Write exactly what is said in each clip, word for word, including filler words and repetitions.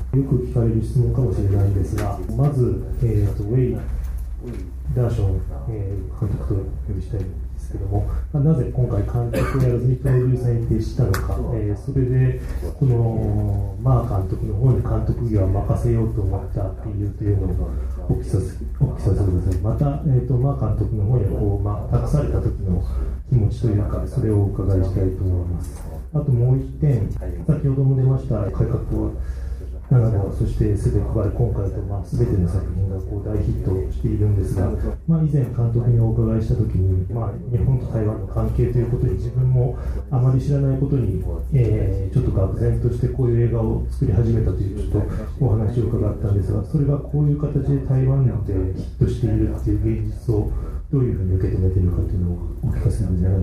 よく聞かれる質問かもしれないんですが、まず、えー、とウェイ・ダーション、えー、監督と呼びしたいんですけども、まあ、なぜ今回監督をやらずにプロデューサーに徹したのか、えー、それでこのマー監督の方に監督業を任せようと思った理由というのをお聞きさせお聞きさせてください。また、えー、とマー監督の方にこう、まあ、託された時の気持ちというか、それをお伺いしたいと思います。あともう一点、先ほども出ました改革はなな号、そしてすべて配る今回と、まあ、全ての作品がこう大ヒットしているんですが、まあ、以前監督にお伺いしたときに、まあ、日本と台湾の関係ということに自分もあまり知らないことに、えー、ちょっと愕然としてこういう映画を作り始めたというちょっとお話を伺ったんですが、それがこういう形で台湾でヒットしているという現実をどういうふうに受け止めているかというのをお聞かせください。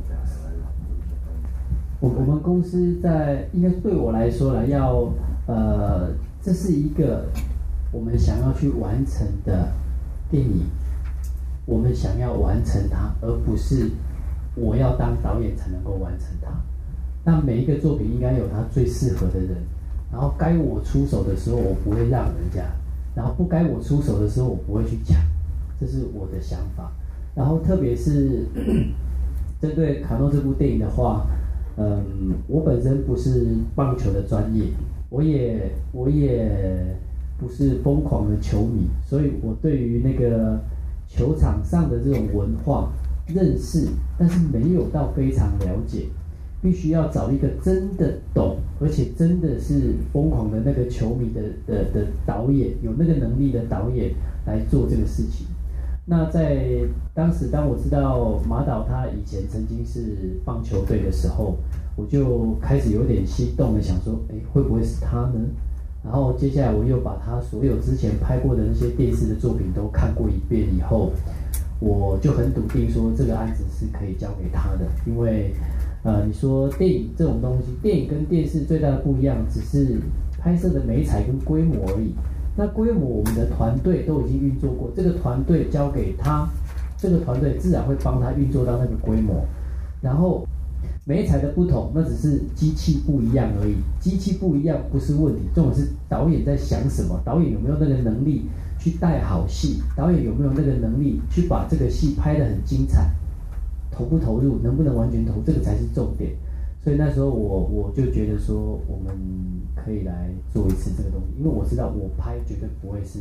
我我们公司在应该对我来说呢，要呃，这是一个我们想要去完成的电影，我们想要完成它，而不是我要当导演才能够完成它。那每一个作品应该有它最适合的人，然后该我出手的时候，我不会让人家，然后不该我出手的时候，我不会去抢，这是我的想法。然后特别是针对卡诺这部电影的话。嗯，我本身不是棒球的专业，我也我也不是疯狂的球迷，所以我对于那个球场上的这种文化认识，但是没有到非常了解，必须要找一个真的懂，而且真的是疯狂的那个球迷的的的导演，有那个能力的导演来做这个事情。那在当时，当我知道马导他以前曾经是棒球队的时候，我就开始有点心动的想说，哎，会不会是他呢？然后接下来我又把他所有之前拍过的那些电视的作品都看过一遍以后，我就很笃定说这个案子是可以交给他的，因为呃，你说电影这种东西，电影跟电视最大的不一样，只是拍摄的媒材跟规模而已。那规模我们的团队都已经运作过，这个团队交给他，这个团队自然会帮他运作到那个规模。然后媒材的不同，那只是机器不一样而已，机器不一样不是问题，重点是导演在想什么，导演有没有那个能力去带好戏，导演有没有那个能力去把这个戏拍得很精彩，投不投入，能不能完全投，这个才是重点。所以那时候我我就觉得说，我们可以来做一次这个东西，因为我知道我拍绝对不会是，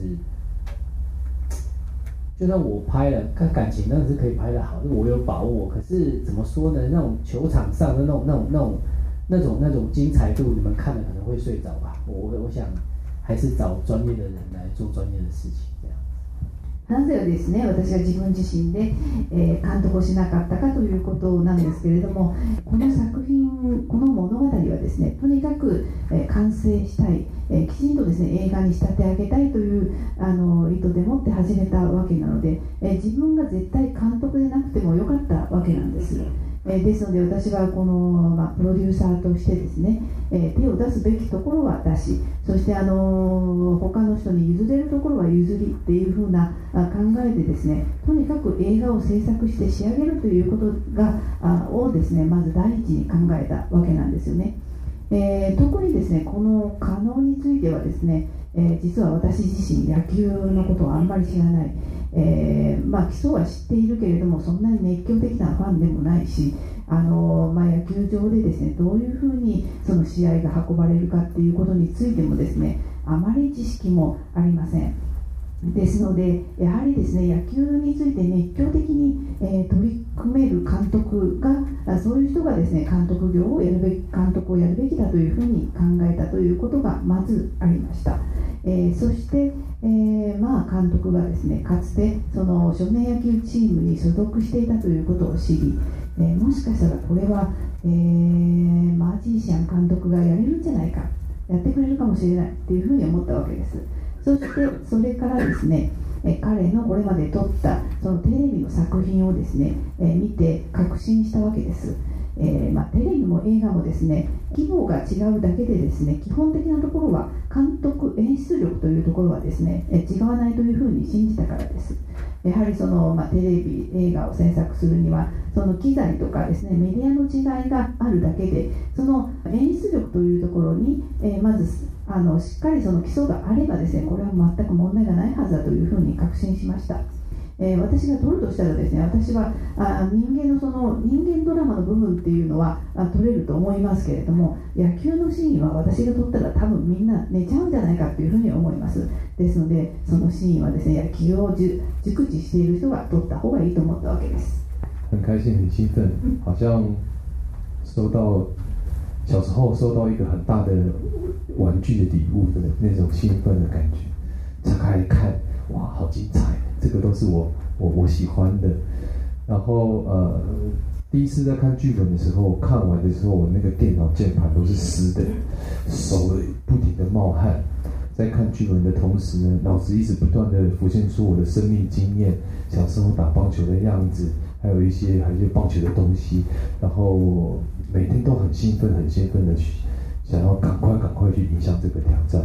就算我拍了，看感情当然是可以拍得好，我有把握。可是怎么说呢？那种球场上的那种那种那种那种那种精彩度，你们看了可能会睡着吧。我我想还是找专业的人来做专业的事情，这样。 なぜですね、私が自分自身で、えー、監督をしなかったかということなんですけれども、この作品、この物語はですね、とにかく、えー、完成したい、えー、きちんとですね、映画に仕立て上げたいというあの意図でもって始めたわけなので、えー、自分が絶対監督でなくてもよかったわけなんです。えー、ですので私はこの、まあ、プロデューサーとしてですね、えー、手を出すべきところは出し、そしてあのー、他の人に譲れるところは譲りっていうふうな考えでですね、とにかく映画を制作して仕上げるということがあをですね、まず第一に考えたわけなんですよね。えー、特にですね、このカノンについてはですね、えー、実は私自身野球のことをあんまり知らない、えーまあ、基礎は知っているけれどもそんなに熱狂的なファンでもないし、あの、まあ、野球場でですね、どういうふうにその試合が運ばれるかっていうことについてもですね、あまり知識もありません。ですのでやはりですね、野球について熱狂的に、えー、取り組める監督が、そういう人がですね、監督業をやるべき、監督をやるべきだというふうに考えたということがまずありました。えー、そして、えー、まあ監督がですね、かつてその少年野球チームに所属していたということを知り、えー、もしかしたらこれは、えー、マージーシャン監督がやれるんじゃないか、やってくれるかもしれないというふうに思ったわけです。そしてそれからですね、え彼のこれまで撮ったそのテレビの作品をですね、え見て確信したわけです。 えーまあ、テレビも映画もですね、規模が違うだけでですね、基本的なところは監督演出力というところはですね、え違わないというふうに信じたからです。やはりその、まあ、テレビ映画を制作するにはその機材とかですね、メディアの違いがあるだけで、その演出力というところに、えー、まずあのしっかりその基礎があればですね、これは全く問題がないはずだというふうに確信しました。えー、私が撮るとしたらですね、私はあ人間のその人間ドラマの部分っていうのはあ撮れると思いますけれども、野球のシーンは私が撮ったら多分みんな寝ちゃうんじゃないかというふうに思います。ですので、そのシーンはですね、野球を熟知している人が撮った方がいいと思ったわけです。 很开心，很兴奋，好像收到小时候收到一个很大的玩具的礼物的那种兴奋的感觉。拆开来看，哇，好精彩！这个都是我我我喜欢的。然后呃，第一次在看剧本的时候，看完的时候，我那个电脑键盘都是湿的，手不停的冒汗。在看剧本的同时呢，脑子一直不断的浮现出我的生命经验，小时候打棒球的样子，还有一些还有一些棒球的东西。然后每天都很兴奋，很兴奋的去想要赶快赶快去影响这个挑战。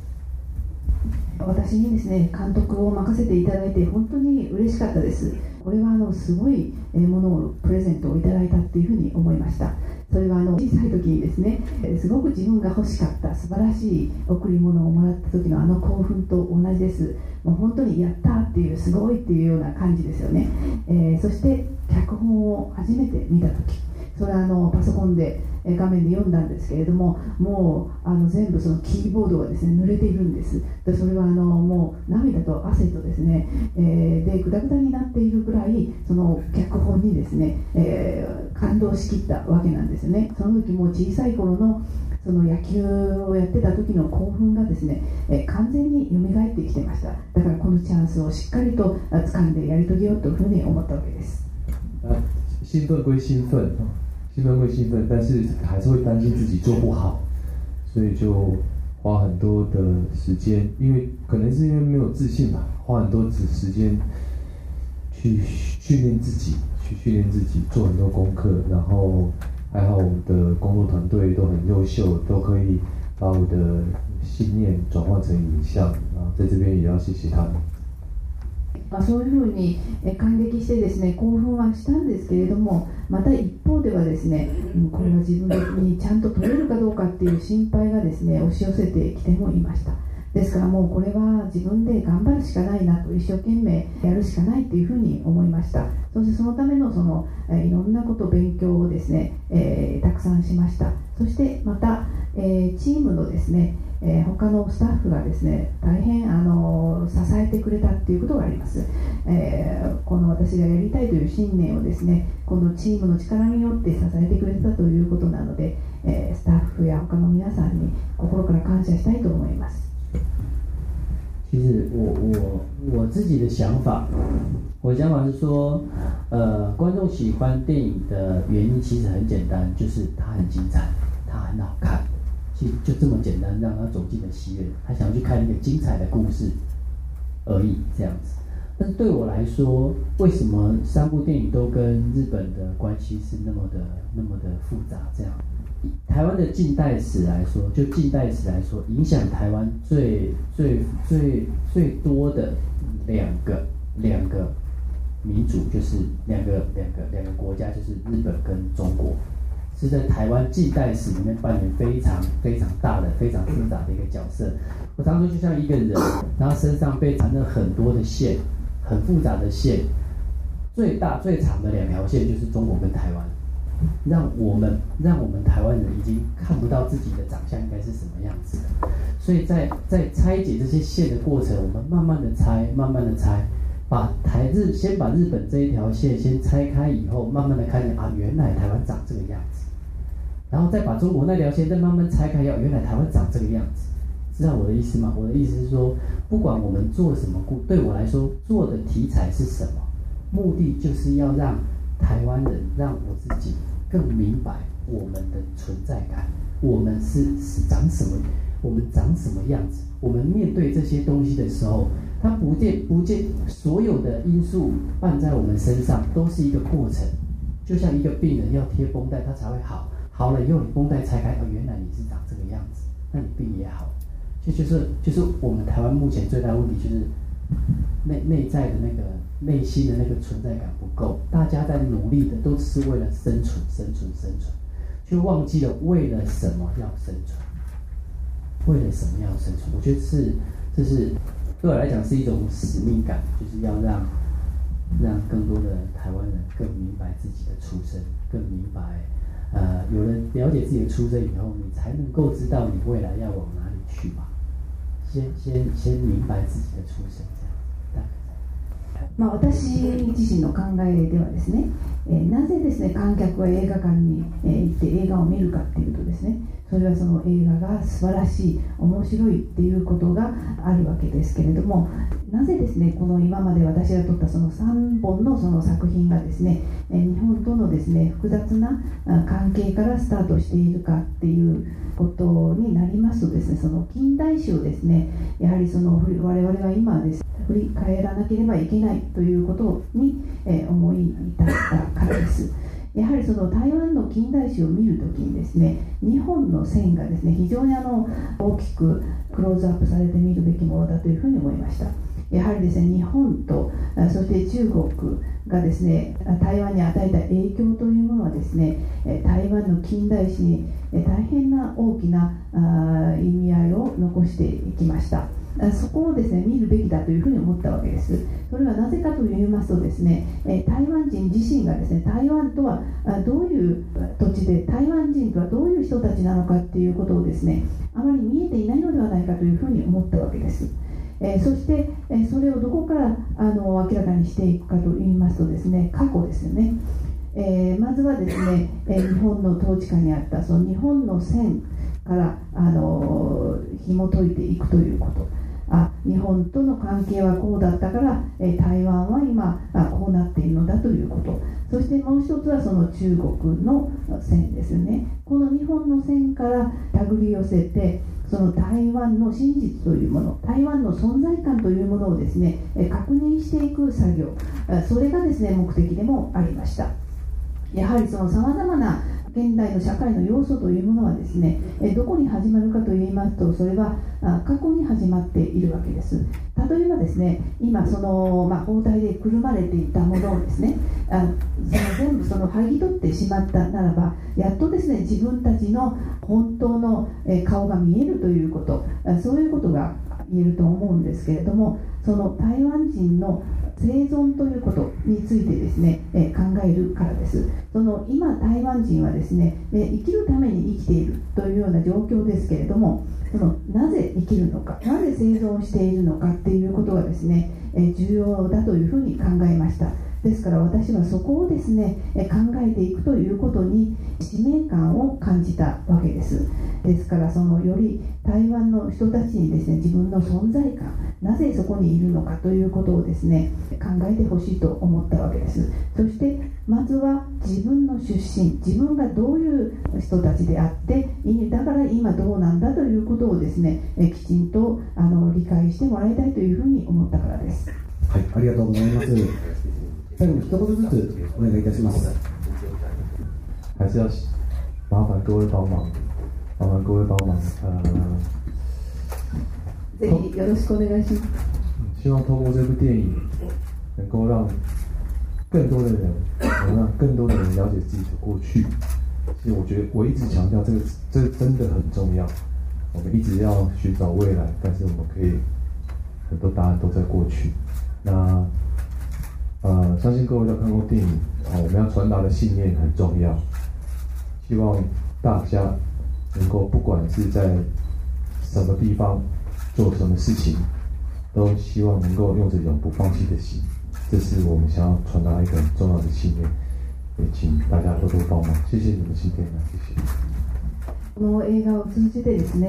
私にですね、監督を任せていただいて本当に嬉しかったです。これはあのすごいものをプレゼントをいただいたっていうふうに思いました。それはあの小さい時にですね、すごく自分が欲しかった素晴らしい贈り物をもらった時のあの興奮と同じです。もう本当にやったっていう、すごいっていうような感じですよね。えー、そして脚本を初めて見た時、それはあのパソコンで画面で読んだんですけれども、もうあの全部そのキーボードがですね濡れているんです。でそれはあのもう涙と汗とですね、えー、でグダグダになっているぐらいその脚本にですね、えー、感動しきったわけなんですよね。その時もう小さい頃のその野球をやってた時の興奮がですね、えー、完全に蘇ってきてました。だからこのチャンスをしっかりと掴んでやり遂げようというふうに思ったわけです。 兴奋归兴奋，兴奋归兴奋，但是还是会担心自己做不好，所以就花很多的时间，因为可能是因为没有自信吧，花很多时间去训练自己，去训练自己，做很多功课，然后还好我们的工作团队都很优秀，都可以把我的信念转换成影像，然后在这边也要谢谢他们。 まあ、そういうふうに感激してですね、興奮はしたんですけれども、また一方ではですね、これは自分にちゃんと取れるかどうかっていう心配がですね押し寄せてきてもいました。ですからもうこれは自分で頑張るしかないなと、一生懸命やるしかないというふうに思いました。そしてそのためのその、えー、いろんなこと勉強をですね、えー、たくさんしました。そしてまた、えー、チームのですね、えー、他のスタッフがですね大変あの支えてくれたっていうことがあります。えー、この私がやりたいという信念をですね、このチームの力によって支えてくれたということなので、えー、スタッフや他の皆さんに心から感謝したいと思います。 其实我我我自己的想法，我的想法是说，呃，观众喜欢电影的原因其实很简单，就是它很精彩，它很好看，其实就这么简单，让他走进了戏院，他想要去看一个精彩的故事而已，这样子。但是对我来说，为什么三部电影都跟日本的关系是那么的那么的复杂？这样，台湾的近代史来说，就近代史来说，影响台湾最最最最多的两个两个民族，就是两个两个两个国家，就是日本跟中国，是在台湾近代史里面扮演非常非常大的、非常复杂的一个角色。我常说，就像一个人，然后身上被缠了很多的线，很复杂的线，最大最长的两条线就是中国跟台湾。让我们让我们台湾人已经看不到自己的长相应该是什么样子的，所以在在拆解这些线的过程，我们慢慢的拆，慢慢的拆，把台日先把日本这一条线先拆开以后，慢慢的看见啊，原来台湾长这个样子，然后再把中国那条线再慢慢拆开，要原来台湾长这个样子，知道我的意思吗？我的意思是说，不管我们做什么故，对我来说做的题材是什么，目的就是要让台湾人，让我自己更明白我们的存在感，我们是是长什么，我们长什么样子。我们面对这些东西的时候，它不见不见所有的因素办在我们身上都是一个过程。就就像一个病人要贴绷带，他才会好，好了以后你绷带拆开，哦，原来你是长这个样子，那你病也好了。就就是就是我们台湾目前最大的问题就是内内在的那个内心的那个存在感不够，大家在努力的都只是为了生存、生存、生存，就忘记了为了什么要生存，为了什么要生存？我觉得是这是对我来讲是一种使命感，就是要让让更多的台湾人更明白自己的出身，更明白呃，有人了解自己的出身以后，你才能够知道你未来要往哪里去吧。先先先明白自己的出身，这样。 まあ、私自身の考えではですね、えー、なぜですね観客が映画館に、えー、行って映画を見るかっていうとですね、それはその映画が素晴らしい、面白いっていうことがあるわけですけれども、なぜですねこの今まで私が撮ったそのさんぼんのその作品がですね、えー、日本とのですね複雑な関係からスタートしているかっていうことになりますとですね、その近代史をですねやはりその我々は今です振り返らなければいけないということに、えー、思い至ったからです。やはりその台湾の近代史を見るときにですね、日本の線がですね非常にあの大きくクローズアップされて見るべきものだというふうに思いました。やはりですね日本とそして中国がですね台湾に与えた影響というものはですね、台湾の近代史に大変な大きな意味合いを残していきました。そこをですね見るべきだというふうに思ったわけです。それはなぜかと言いますとですね、台湾人自身がですね台湾とはどういう土地で、台湾人とはどういう人たちなのかっていうことをですねあまり見えていないのではないかというふうに思ったわけです。えー、そして、えー、それをどこからあの明らかにしていくかといいますとですね、過去ですよね。えー、まずはですね、えー、日本の統治下にあったその日本の線からあの紐解いていくということ。あ、日本との関係はこうだったから、えー、台湾は今あこうなっているのだということ。そしてもう一つはその中国の線ですよね。この日本の線から手繰り寄せて、その台湾の真実というもの、台湾の存在感というものをですね確認していく作業、それがですね目的でもありました。やはりそのさまざまな現代の社会の要素というものはですねどこに始まるかといいますと、それは過去に始まっているわけです。例えばですね今その、まあ、包帯でくるまれていたものをですねあその全部その剥ぎ取ってしまったならば、やっとですね自分たちの本当の顔が見えるということ、そういうことが言えると思うんですけれども、その台湾人の生存ということについてですね、えー、考えるからです。その今台湾人はですね、えー、生きるために生きているというような状況ですけれども、そのなぜ生きるのか、なぜ生存しているのかっていうことがですね、えー、重要だというふうに考えました。ですから私はそこをですね考えていくということに使命感を感じたわけです。ですからそのより台湾の人たちにですね自分の存在感、なぜそこにいるのかということをですね考えてほしいと思ったわけです。そしてまずは自分の出身、自分がどういう人たちであって、だから今どうなんだということをですねきちんとあの理解してもらいたいというふうに思ったからです。 はい、ありがとうございます。最後に一言ずつお願いいたします。 还是要麻烦各位帮忙，麻烦各位帮忙。呃， ぜひよろしくお願いします。 希望通过这部电影，能够让更多的人，能让更多的人了解自己的过去。其实我觉得我一直强调这个，这个真的很重要。我们一直要寻找未来，但是我们可以很多答案都在过去。那呃，相信各位都看过电影啊，我们要传达的信念很重要。希望大家能够不管是在什么地方做什么事情，都希望能够用着永不放弃的心，这是我们想要传达一个很重要的信念。也请大家多多帮忙，谢谢你们今天的，谢谢。 この映画を通じてですね、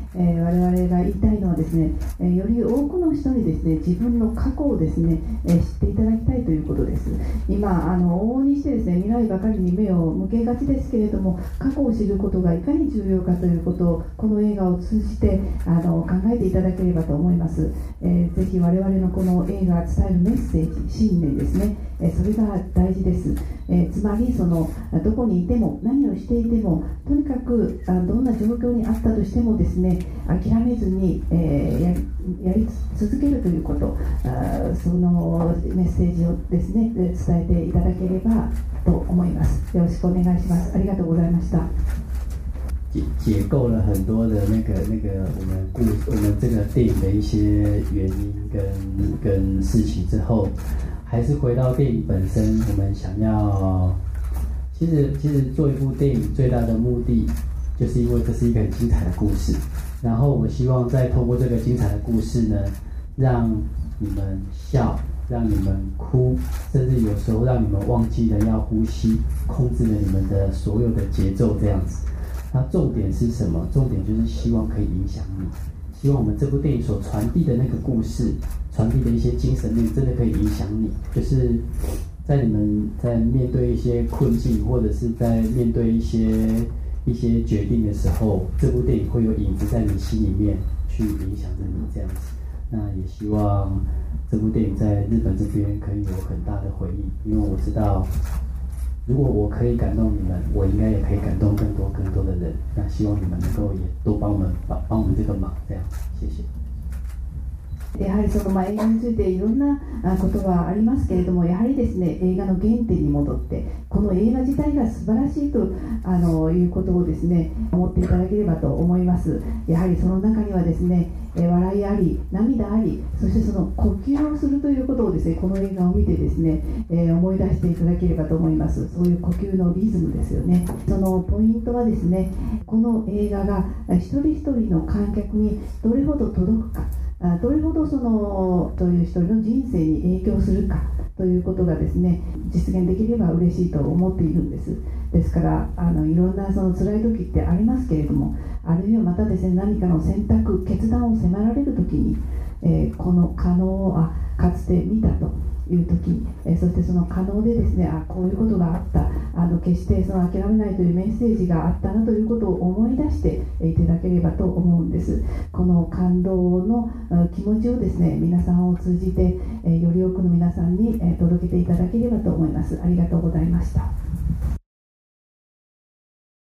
えー、我々が言いたいのはですね、えー、より多くの人にですね、自分の過去をですね、えー、知っていただきたいということです。今、あの往々にしてですね、未来ばかりに目を向けがちですけれども、過去を知ることがいかに重要かということを、この映画を通じてあの考えていただければと思います。えー、ぜひ我々のこの映画が伝えるメッセージ、信念ですね、えー、それが大事です。えー、つまりそのどこにいても何をしていても、とにかくあどんな状況にあったとしてもですね、諦めずに、えー、やり、やり続けるということ、あそのメッセージをですね伝えていただければと思います。よろしくお願いします。ありがとうございました。 解解构了很多的那个那个我们故我们这个电影的一些原因跟跟事情之后，还是回到电影本身，我们想要，其实其实做一部电影最大的目的，就是因为这是一个很精彩的故事，然后我希望再通过这个精彩的故事呢，让你们笑，让你们哭，甚至有时候让你们忘记了要呼吸，控制了你们的所有的节奏这样子。那重点是什么？重点就是希望可以影响你，希望我们这部电影所传递的那个故事，传递的一些精神面，真的可以影响你。就是在你们在面对一些困境，或者是在面对一些一些决定的时候，这部电影会有影子在你心里面去影响着你这样子。那也希望这部电影在日本这边可以有很大的回应，因为我知道。如果我可以感动你们，我应该也可以感动更多更多的人。那希望你们能够也多帮我们帮帮我们这个忙，这样，谢谢。 やはりそのまあ映画についていろんなことはありますけれども、やはりですね、映画の原点に戻って、この映画自体が素晴らしいとあのいうことをですね思っていただければと思います。やはりその中にはですね、笑いあり、涙あり、そしてその呼吸をするということをですね、この映画を見てですね、えー、思い出していただければと思います。そういう呼吸のリズムですよね。そのポイントはですね、この映画が一人一人の観客にどれほど届くか、どれほどそのという一人の人生に影響するかということがですね実現できれば嬉しいと思っているんです。ですからあのいろんなその辛い時ってありますけれども、あるいはまたですね何かの選択決断を迫られる時に、えー、この可能をあかつて見たという時に、えー、そしてその可能でですねあこういうことがあった、あの決してその諦めないというメッセージがあったなということを思い出していただければと思うんです。この感動の気持ちをですね皆さんを通じて、えー、より多くの皆さんに、えー、届けていただければと思います。ありがとうございました。